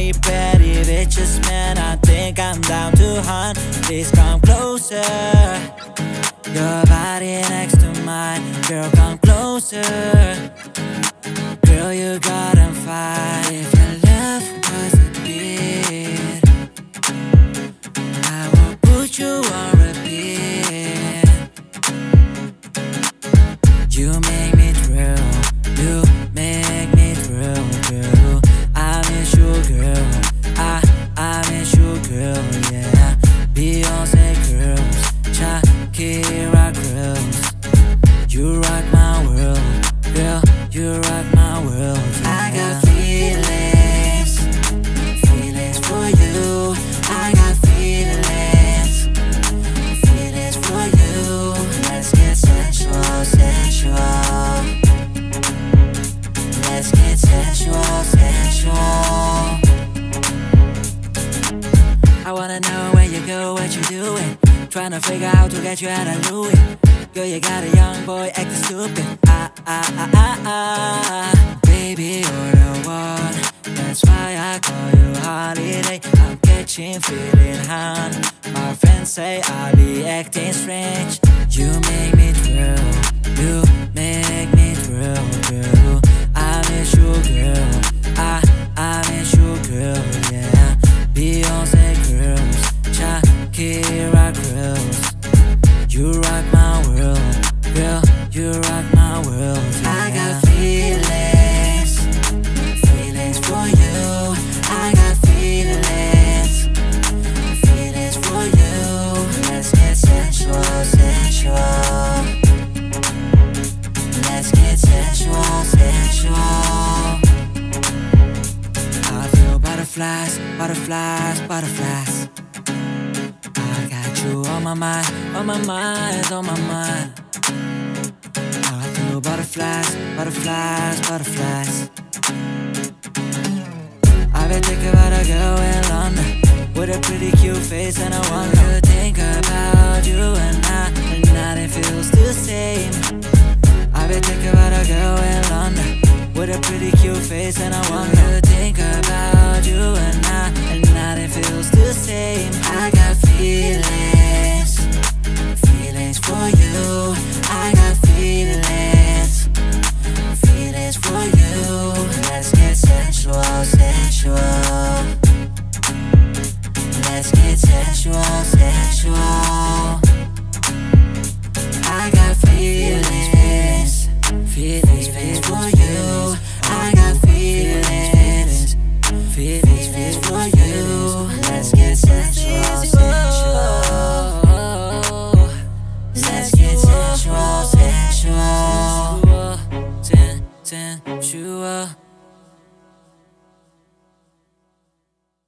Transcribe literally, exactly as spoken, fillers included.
Hey pretty bitches man, I think I'm down to hunt. Please come closer, your body next to mine. Girl, come closer. Girl, you gotta fight. If your love was a beat, I will put you on repeat. You make me thrill, you make me thrill, girl. I miss you, girl. I, I miss you, girl, yeah. Beyonce girls, Shakira girls. You rock my world, girl. You rock my world. I got feelings, feelings for you. I got feelings, feelings for you. Let's get sensual, sensual. Let's get sensual, sensual. I wanna know where you go, what you doing. Tryna figure out to get you out of Louis. Girl, you got a young boy acting stupid. Ah, ah, ah, ah, ah. Baby, you're the one. That's why I call you holiday. I'm catching feeling, hon. My friends say I be acting strange. You make me thrill, you make me thrill, girl. I miss you, girl. I, I miss you, girl, yeah. Beyonce girls, Shakira girls. You rock my world, girl. You rock my world, yeah. I got feelings, feelings for you. I got feelings, feelings for you. Let's get sensual, sensual. Let's get sensual, sensual. I feel butterflies, butterflies, butterflies. I got you on my mind, on my mind, on my mind. I feel butterflies, butterflies, butterflies. I've been thinking about a girl in London with a pretty cute face, and I wonder to think about you and I, and nothing feels the same. I've been thinking about a girl in London with a pretty cute face, and I wonder to think about you and I, and nothing feels the same. I got feelings, feelings for you. I got feelings, feelings for you. Let's get sensual, sensual. Let's get sensual, sensual. I got feelings, feelings, feelings for you. I got feelings, feelings, feelings for you. Let's get